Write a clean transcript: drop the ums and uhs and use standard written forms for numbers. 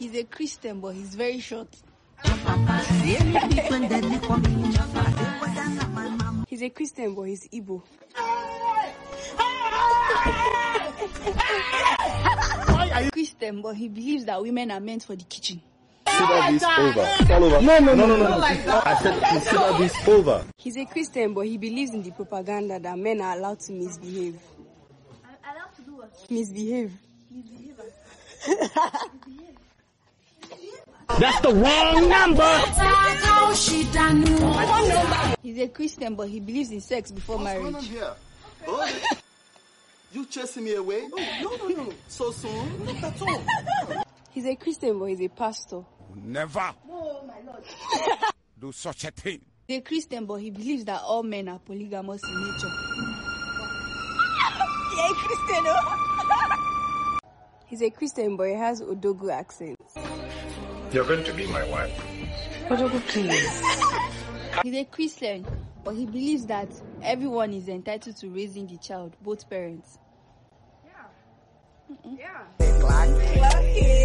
He's a Christian, but he's very short. He's a Christian, but he's Igbo. Christian, but he believes that women are meant for the kitchen. Consider this over. It's all over. No. I said consider this over. He's a Christian, but he believes in the propaganda that men are allowed to misbehave. Allowed to do what? Misbehave. That's the wrong number. He's a Christian, but he believes in sex before marriage. What's going on here? Oh, you chasing me away? Oh, no. So soon? Not at all. He's a Christian, but he's a pastor. Never. Oh, my Lord. Do such a thing. He's a Christian, but he believes that all men are polygamous in nature. He's a Christian, He's a Christian, but he has Odogu accent. You're going to be my wife. Odogu, please. He's a Christian, but he believes that everyone is entitled to raising the child, both parents. Yeah.